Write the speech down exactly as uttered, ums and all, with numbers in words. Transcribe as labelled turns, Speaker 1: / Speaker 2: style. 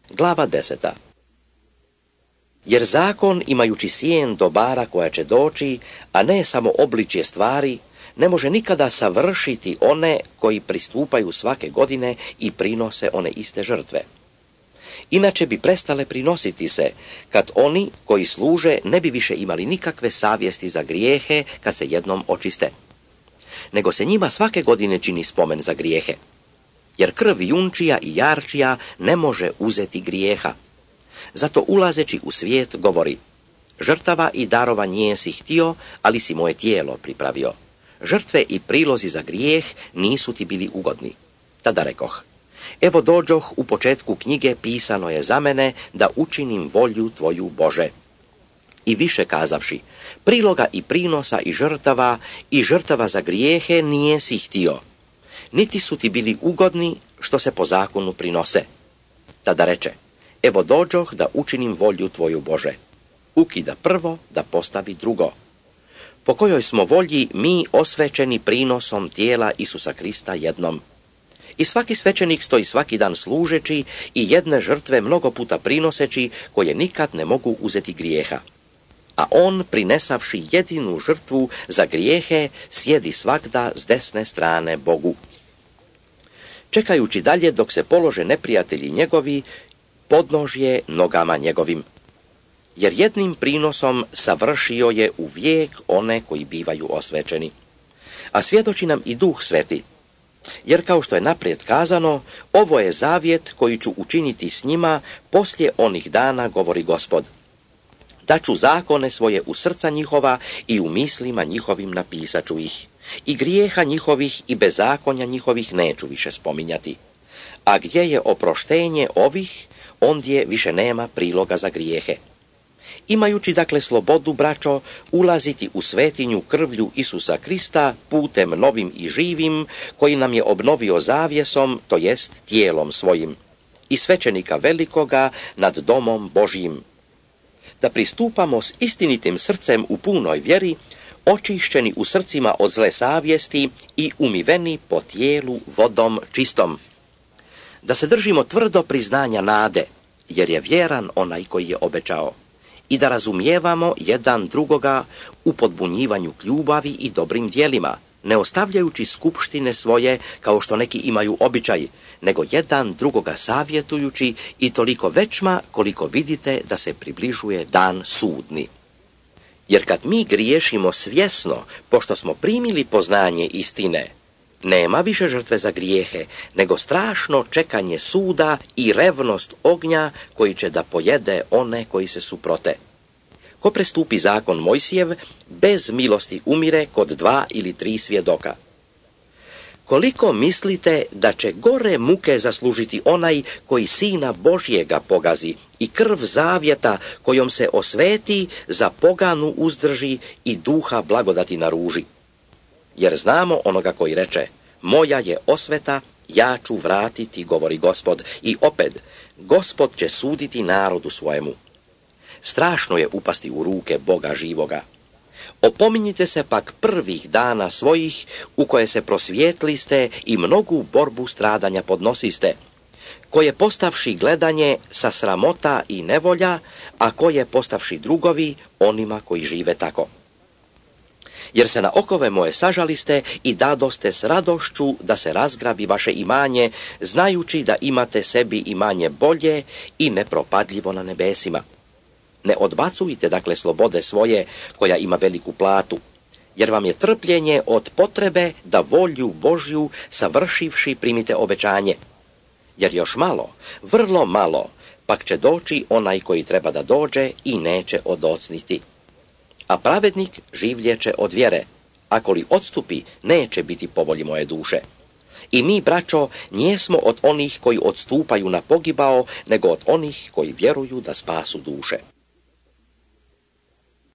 Speaker 1: Glava deseta. Jer zakon, imajući sjen dobara koja će doći, a ne samo obličje stvari, ne može nikada savršiti one koji pristupaju svake godine i prinose one iste žrtve. Inače bi prestale prinositi se, kad oni koji služe ne bi više imali nikakve savjesti za grijehe kad se jednom očiste. Nego se njima svake godine čini spomen za grijehe. Jer krv junčija i jarčija ne može uzeti grijeha. Zato ulazeći u svijet govori: žrtava i darova nijesi htio, ali si moje tijelo pripravio. Žrtve i prilozi za grijeh nisu ti bili ugodni. Tada rekoh: evo dođoh, u početku knjige pisano je za mene da učinim volju tvoju, Bože. I više kazavši: priloga i prinosa i žrtava i žrtava za grijehe nijesi htio, niti su ti bili ugodni što se po zakonu prinose. Tada reče: evo dođoh da učinim volju tvoju, Bože. Ukida prvo da postavi drugo. Po kojoj smo volji mi osvećeni prinosom tijela Isusa Krista jednom. I svaki svećenik stoji svaki dan služeći i jedne žrtve mnogo puta prinoseći, koje nikad ne mogu uzeti grijeha. A on, prinesavši jedinu žrtvu za grijehe, sjedi svagda s desne strane Bogu. Čekajući dalje dok se polože neprijatelji njegovi, podnožje nogama njegovim. Jer jednim prinosom savršio je u vijek one koji bivaju osvećeni. A svjedoči nam i Duh Sveti. Jer kao što je naprijed kazano, ovo je zavjet koji ću učiniti s njima poslije onih dana, govori Gospod. Daću zakone svoje u srca njihova i u mislima njihovim napisat ću ih. I grijeha njihovih i bezakonja njihovih neću više spominjati. A gdje je oproštenje ovih, ondje više nema priloga za grijehe. Imajući dakle slobodu, braćo, ulaziti u svetinju krvlju Isusa Krista putem novim i živim, koji nam je obnovio zavjesom, to jest tijelom svojim, i svećenika velikoga nad domom Božjim. Da pristupamo s istinitim srcem u punoj vjeri, očišćeni u srcima od zle savjesti i umiveni po tijelu vodom čistom. Da se držimo tvrdo priznanja nade, jer je vjeran onaj koji je obećao. I da razumijevamo jedan drugoga u podbunjivanju ljubavi i dobrim djelima, ne ostavljajući skupštine svoje kao što neki imaju običaj, nego jedan drugoga savjetujući, i toliko većma koliko vidite da se približuje dan sudni. Jer kad mi griješimo svjesno, pošto smo primili poznanje istine, nema više žrtve za grijehe, nego strašno čekanje suda i revnost ognja koji će da pojede one koji se suprote. Ko prestupi zakon Mojsijev, bez milosti umire kod dva ili tri svjedoka. Koliko mislite da će gore muke zaslužiti onaj koji Sina Božjega pogazi i krv zavjeta kojom se osveti za poganu uzdrži i duha blagodati naruži? Jer znamo onoga koji reče: moja je osveta, ja ću vratiti, govori Gospod, i opet, Gospod će suditi narodu svojemu. Strašno je upasti u ruke Boga živoga. Opominjite se pak prvih dana svojih, u koje se prosvjetliste i mnogu borbu stradanja podnosiste, koje postavši gledanje sa sramota i nevolja, a koje postavši drugovi onima koji žive tako. Jer se na okove moje sažaliste i dadoste s radošću da se razgrabi vaše imanje, znajući da imate sebi imanje bolje i nepropadljivo na nebesima. Ne odbacujte dakle slobode svoje, koja ima veliku platu, jer vam je trpljenje od potrebe da volju Božju savršivši primite obećanje. Jer još malo, vrlo malo, pak će doći onaj koji treba da dođe i neće odocniti. A pravednik življeće od vjere, ako li odstupi, neće biti po volji moje duše. I mi, braćo, nijesmo od onih koji odstupaju na pogibao, nego od onih koji vjeruju da spasu duše.